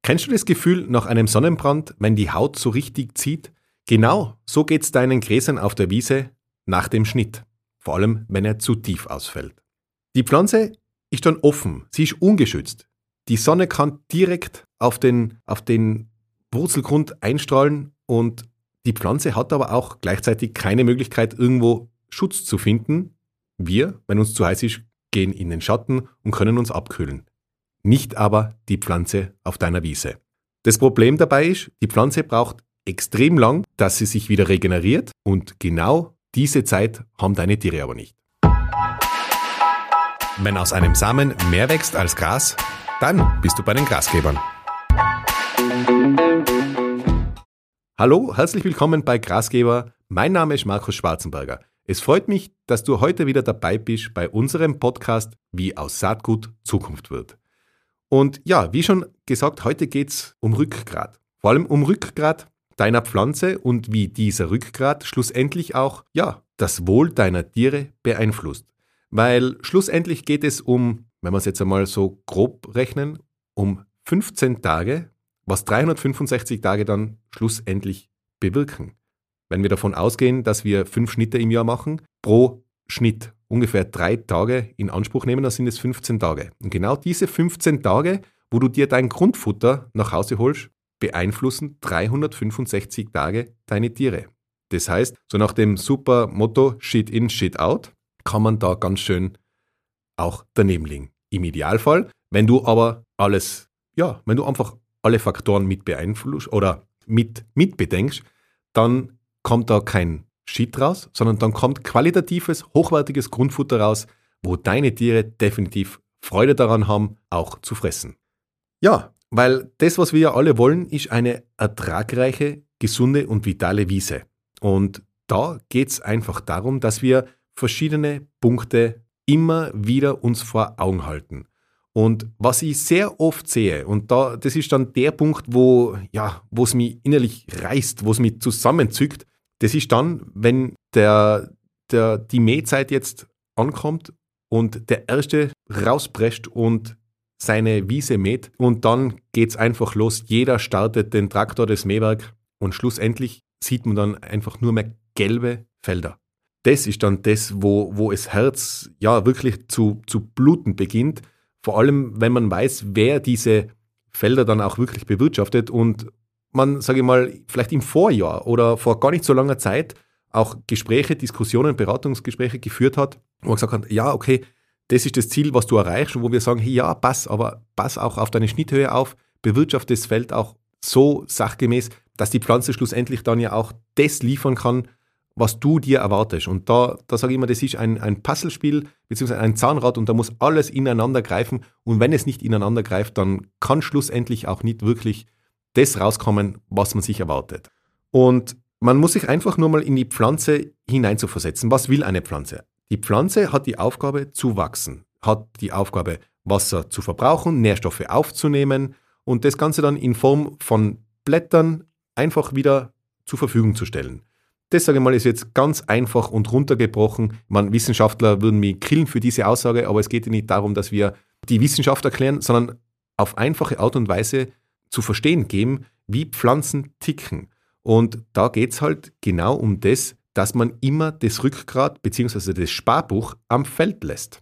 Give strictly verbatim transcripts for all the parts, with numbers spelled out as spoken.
Kennst du das Gefühl nach einem Sonnenbrand, wenn die Haut so richtig zieht? Genau so geht's deinen Gräsern auf der Wiese nach dem Schnitt, vor allem wenn er zu tief ausfällt. Die Pflanze ist dann offen, sie ist ungeschützt. Die Sonne kann direkt auf den, auf den Wurzelgrund einstrahlen und die Pflanze hat aber auch gleichzeitig keine Möglichkeit, irgendwo Schutz zu finden. Wir, wenn uns zu heiß ist, gehen in den Schatten und können uns abkühlen. Nicht aber die Pflanze auf deiner Wiese. Das Problem dabei ist, die Pflanze braucht extrem lang, dass sie sich wieder regeneriert und genau diese Zeit haben deine Tiere aber nicht. Wenn aus einem Samen mehr wächst als Gras, dann bist du bei den Grasgebern. Hallo, herzlich willkommen bei Grasgeber. Mein Name ist Markus Schwarzenberger. Es freut mich, dass du heute wieder dabei bist bei unserem Podcast Wie aus Saatgut Zukunft wird. Und ja, wie schon gesagt, heute geht es um Rückgrat. Vor allem um Rückgrat deiner Pflanze und wie dieser Rückgrat schlussendlich auch ja, das Wohl deiner Tiere beeinflusst. Weil schlussendlich geht es um, wenn wir es jetzt einmal so grob rechnen, um fünfzehn Tage, was dreihundertfünfundsechzig Tage dann schlussendlich bewirken. Wenn wir davon ausgehen, dass wir fünf Schnitte im Jahr machen, pro Schnitt ungefähr drei Tage in Anspruch nehmen, dann sind es fünfzehn Tage. Und genau diese fünfzehn Tage, wo du dir dein Grundfutter nach Hause holst, beeinflussen dreihundertfünfundsechzig Tage deine Tiere. Das heißt, so nach dem super Motto Shit in, Shit out, kann man da ganz schön auch daneben liegen. Im Idealfall, wenn du aber alles, ja, wenn du einfach alle Faktoren mit beeinflusst oder mit, mit bedenkst, dann kommt da kein Shit raus, sondern dann kommt qualitatives, hochwertiges Grundfutter raus, wo deine Tiere definitiv Freude daran haben, auch zu fressen. Ja, weil das, was wir ja alle wollen, ist eine ertragreiche, gesunde und vitale Wiese. Und da geht es einfach darum, dass wir verschiedene Punkte immer wieder uns vor Augen halten. Und was ich sehr oft sehe, und da, das ist dann der Punkt, wo ja, wo es mich innerlich reißt, wo es mich zusammenzückt, das ist dann, wenn der, der, die Mähzeit jetzt ankommt und der Erste rausprescht und seine Wiese mäht und dann geht's einfach los. Jeder startet den Traktor, das Mähwerk und schlussendlich sieht man dann einfach nur mehr gelbe Felder. Das ist dann das, wo, wo das Herz ja wirklich zu, zu bluten beginnt. Vor allem, wenn man weiß, wer diese Felder dann auch wirklich bewirtschaftet und man, sage ich mal, vielleicht im Vorjahr oder vor gar nicht so langer Zeit auch Gespräche, Diskussionen, Beratungsgespräche geführt hat, wo man gesagt hat, ja, okay, das ist das Ziel, was du erreichst und wo wir sagen, hey, ja, pass, aber pass auch auf deine Schnitthöhe auf, bewirtschafte das Feld auch so sachgemäß, dass die Pflanze schlussendlich dann ja auch das liefern kann, was du dir erwartest. Und da, da sage ich immer, das ist ein, ein Puzzlespiel beziehungsweise ein Zahnrad und da muss alles ineinander greifen und wenn es nicht ineinander greift, dann kann schlussendlich auch nicht wirklich das rauskommen, was man sich erwartet. Und man muss sich einfach nur mal in die Pflanze hineinzuversetzen. Was will eine Pflanze? Die Pflanze hat die Aufgabe zu wachsen, hat die Aufgabe, Wasser zu verbrauchen, Nährstoffe aufzunehmen und das Ganze dann in Form von Blättern einfach wieder zur Verfügung zu stellen. Das, sage ich mal, ist jetzt ganz einfach und runtergebrochen. Man, Wissenschaftler würden mich killen für diese Aussage, aber es geht ja nicht darum, dass wir die Wissenschaft erklären, sondern auf einfache Art und Weise zu verstehen geben, wie Pflanzen ticken. Und da geht es halt genau um das, dass man immer das Rückgrat bzw. das Sparbuch am Feld lässt.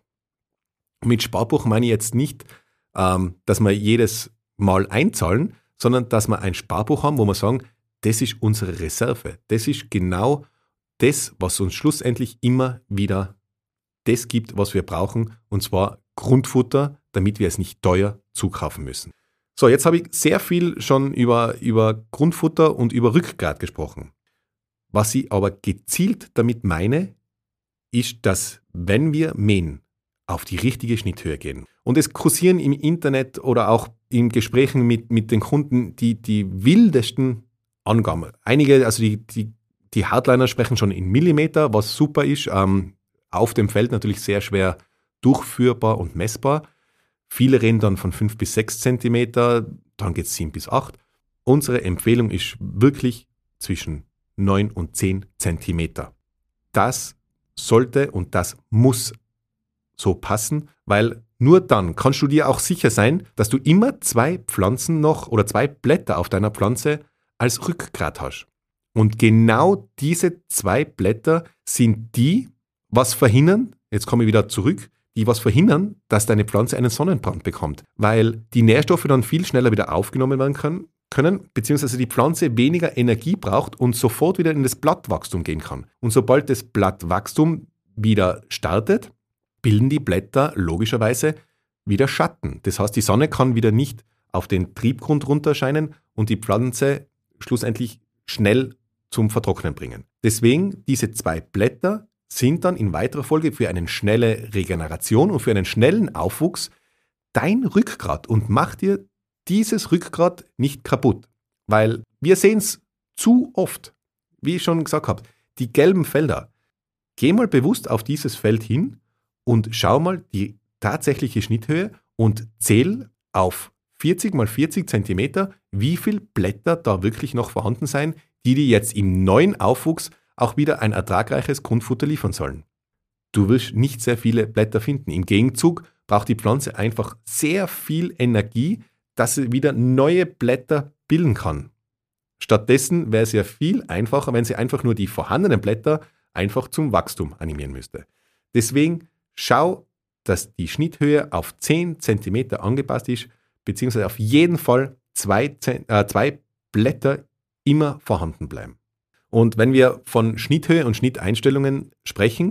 Mit Sparbuch meine ich jetzt nicht, ähm, dass wir jedes Mal einzahlen, sondern dass wir ein Sparbuch haben, wo wir sagen, das ist unsere Reserve. Das ist genau das, was uns schlussendlich immer wieder das gibt, was wir brauchen, und zwar Grundfutter, damit wir es nicht teuer zukaufen müssen. So, jetzt habe ich sehr viel schon über, über Grundfutter und über Rückgrat gesprochen. Was ich aber gezielt damit meine, ist, dass wenn wir mähen, auf die richtige Schnitthöhe gehen. Und es kursieren im Internet oder auch in Gesprächen mit, mit den Kunden die, die wildesten Angaben. Einige, also die, die, die Hardliner sprechen schon in Millimeter, was super ist. Ähm, auf dem Feld natürlich sehr schwer durchführbar und messbar. Viele reden dann von fünf bis sechs Zentimeter, dann geht es sieben bis acht. Unsere Empfehlung ist wirklich zwischen neun und zehn Zentimeter. Das sollte und das muss so passen, weil nur dann kannst du dir auch sicher sein, dass du immer zwei Pflanzen noch oder zwei Blätter auf deiner Pflanze als Rückgrat hast. Und genau diese zwei Blätter sind die, was verhindern, jetzt komme ich wieder zurück, die was verhindern, dass deine Pflanze einen Sonnenbrand bekommt, weil die Nährstoffe dann viel schneller wieder aufgenommen werden können, können beziehungsweise die Pflanze weniger Energie braucht und sofort wieder in das Blattwachstum gehen kann. Und sobald das Blattwachstum wieder startet, bilden die Blätter logischerweise wieder Schatten. Das heißt, die Sonne kann wieder nicht auf den Triebgrund runterscheinen und die Pflanze schlussendlich schnell zum Vertrocknen bringen. Deswegen, diese zwei Blätter sind dann in weiterer Folge für eine schnelle Regeneration und für einen schnellen Aufwuchs dein Rückgrat und mach dir dieses Rückgrat nicht kaputt. Weil wir sehen es zu oft, wie ich schon gesagt habe, die gelben Felder. Geh mal bewusst auf dieses Feld hin und schau mal die tatsächliche Schnitthöhe und zähl auf vierzig mal vierzig Zentimeter, wie viele Blätter da wirklich noch vorhanden sein, die dir jetzt im neuen Aufwuchs auch wieder ein ertragreiches Grundfutter liefern sollen. Du wirst nicht sehr viele Blätter finden. Im Gegenzug braucht die Pflanze einfach sehr viel Energie, dass sie wieder neue Blätter bilden kann. Stattdessen wäre es ja viel einfacher, wenn sie einfach nur die vorhandenen Blätter einfach zum Wachstum animieren müsste. Deswegen schau, dass die Schnitthöhe auf zehn Zentimeter angepasst ist, beziehungsweise auf jeden Fall zwei, äh, zwei Blätter immer vorhanden bleiben. Und wenn wir von Schnitthöhe und Schnitteinstellungen sprechen,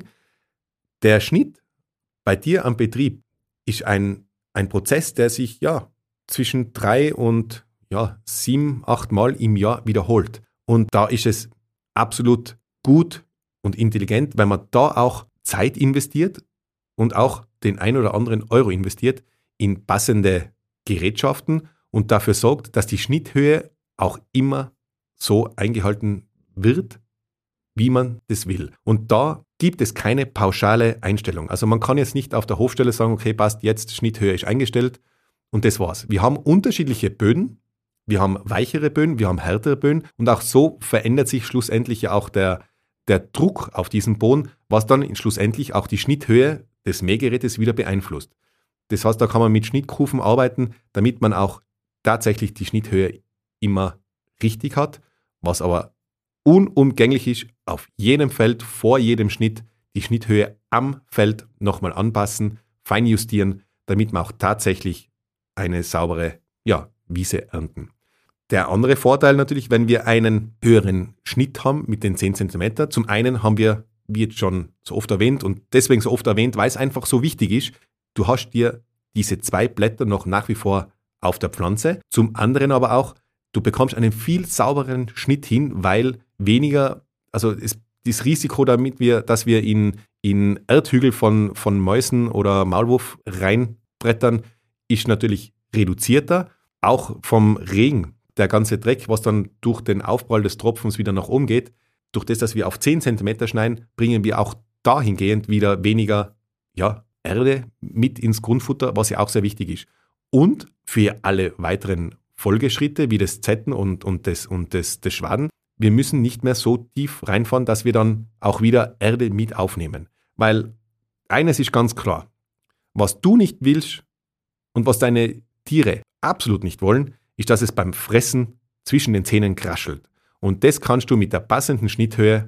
der Schnitt bei dir am Betrieb ist ein, ein Prozess, der sich ja zwischen drei und ja, sieben, acht Mal im Jahr wiederholt. Und da ist es absolut gut und intelligent, weil man da auch Zeit investiert und auch den ein oder anderen Euro investiert in passende Gerätschaften und dafür sorgt, dass die Schnitthöhe auch immer so eingehalten wird, wie man das will. Und da gibt es keine pauschale Einstellung. Also man kann jetzt nicht auf der Hofstelle sagen, okay, passt, jetzt Schnitthöhe ist eingestellt und das war's. Wir haben unterschiedliche Böden, wir haben weichere Böden, wir haben härtere Böden und auch so verändert sich schlussendlich ja auch der, der Druck auf diesem Boden, was dann schlussendlich auch die Schnitthöhe des Mähgerätes wieder beeinflusst. Das heißt, da kann man mit Schnittkufen arbeiten, damit man auch tatsächlich die Schnitthöhe immer richtig hat, was aber unumgänglich ist, auf jedem Feld, vor jedem Schnitt, die Schnitthöhe am Feld nochmal anpassen, feinjustieren, damit wir auch tatsächlich eine saubere ja, Wiese ernten. Der andere Vorteil natürlich, wenn wir einen höheren Schnitt haben mit den zehn Zentimeter, zum einen haben wir, wie jetzt schon so oft erwähnt und deswegen so oft erwähnt, weil es einfach so wichtig ist, du hast dir diese zwei Blätter noch nach wie vor auf der Pflanze, zum anderen aber auch, du bekommst einen viel saubereren Schnitt hin, weil weniger, also ist das Risiko, damit wir, dass wir in, in Erdhügel von, von Mäusen oder Maulwurf reinbrettern, ist natürlich reduzierter. Auch vom Regen, der ganze Dreck, was dann durch den Aufprall des Tropfens wieder nach oben geht, durch das, dass wir auf zehn Zentimeter schneiden, bringen wir auch dahingehend wieder weniger ja, Erde mit ins Grundfutter, was ja auch sehr wichtig ist. Und für alle weiteren Folgeschritte wie das Zetten und, und, das, und das, das Schwaden, wir müssen nicht mehr so tief reinfahren, dass wir dann auch wieder Erde mit aufnehmen. Weil eines ist ganz klar, was du nicht willst und was deine Tiere absolut nicht wollen, ist, dass es beim Fressen zwischen den Zähnen kraschelt. Und das kannst du mit der passenden Schnitthöhe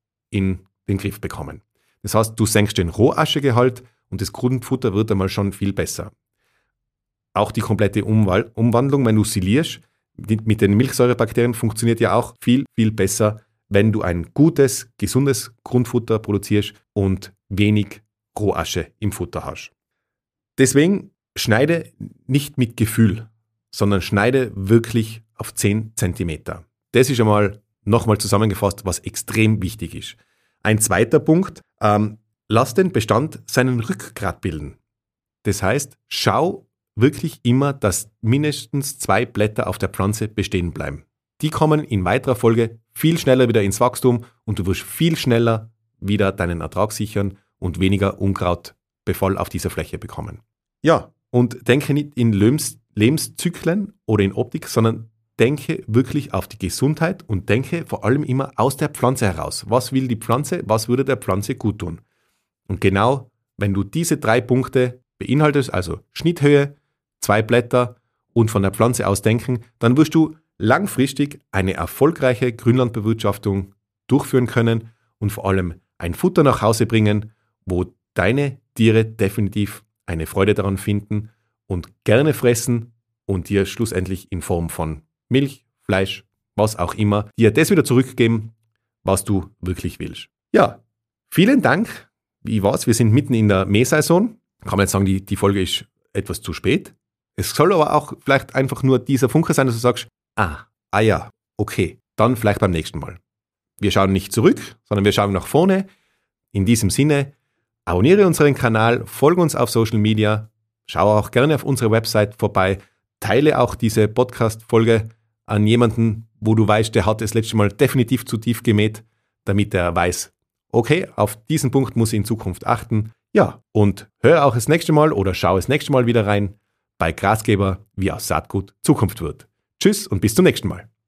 in den Griff bekommen. Das heißt, du senkst den Rohaschegehalt und das Grundfutter wird einmal schon viel besser. Auch die komplette Umwal- Umwandlung, wenn du silierst, mit den Milchsäurebakterien funktioniert ja auch viel, viel besser, wenn du ein gutes, gesundes Grundfutter produzierst und wenig Rohasche im Futter hast. Deswegen schneide nicht mit Gefühl, sondern schneide wirklich auf zehn Zentimeter. Das ist einmal nochmal zusammengefasst, was extrem wichtig ist. Ein zweiter Punkt, ähm, lass den Bestand seinen Rückgrat bilden. Das heißt, schau wirklich immer, dass mindestens zwei Blätter auf der Pflanze bestehen bleiben. Die kommen in weiterer Folge viel schneller wieder ins Wachstum und du wirst viel schneller wieder deinen Ertrag sichern und weniger Unkrautbefall auf dieser Fläche bekommen. Ja, und denke nicht in Lebens- Lebenszyklen oder in Optik, sondern denke wirklich auf die Gesundheit und denke vor allem immer aus der Pflanze heraus. Was will die Pflanze? Was würde der Pflanze gut tun? Und genau, wenn du diese drei Punkte beinhaltet, also Schnitthöhe, zwei Blätter und von der Pflanze aus denken, dann wirst du langfristig eine erfolgreiche Grünlandbewirtschaftung durchführen können und vor allem ein Futter nach Hause bringen, wo deine Tiere definitiv eine Freude daran finden und gerne fressen und dir schlussendlich in Form von Milch, Fleisch, was auch immer, dir das wieder zurückgeben, was du wirklich willst. Ja, vielen Dank. Wie war's? Wir sind mitten in der Mähsaison. Kann man jetzt sagen, die, die Folge ist etwas zu spät. Es soll aber auch vielleicht einfach nur dieser Funke sein, dass du sagst, ah, ah ja, okay, dann vielleicht beim nächsten Mal. Wir schauen nicht zurück, sondern wir schauen nach vorne. In diesem Sinne, abonniere unseren Kanal, folge uns auf Social Media, schau auch gerne auf unserer Website vorbei, teile auch diese Podcast-Folge an jemanden, wo du weißt, der hat das letzte Mal definitiv zu tief gemäht, damit er weiß, okay, auf diesen Punkt muss ich in Zukunft achten. Ja, und hör auch das nächste Mal oder schau das nächste Mal wieder rein bei Grasgeber, wie aus Saatgut Zukunft wird. Tschüss und bis zum nächsten Mal.